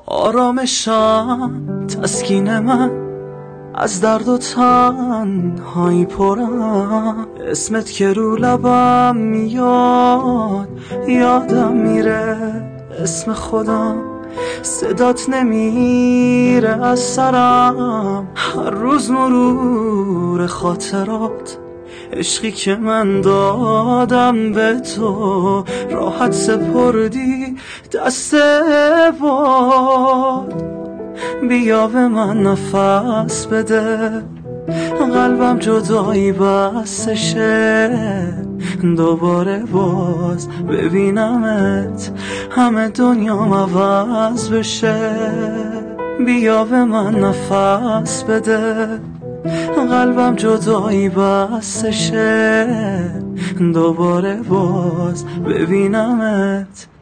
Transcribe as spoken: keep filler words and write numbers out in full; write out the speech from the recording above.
آرامشم تسکین من، از درد و تنهایی پرم. اسمت که رو لبم میاد یادم میره اسم خودم، صدات نمیره از سرم. هر روز مرور خاطرات، عشقی که من دادم به تو، راحت سپردی دست باد. بیا به من نفس بده، قلبم جدایی بستشه، دوباره باز ببینمت همه دنیام عوض بشه. بیا به من نفس بده، قلبم جدایی بستشه، دوباره باز ببینمت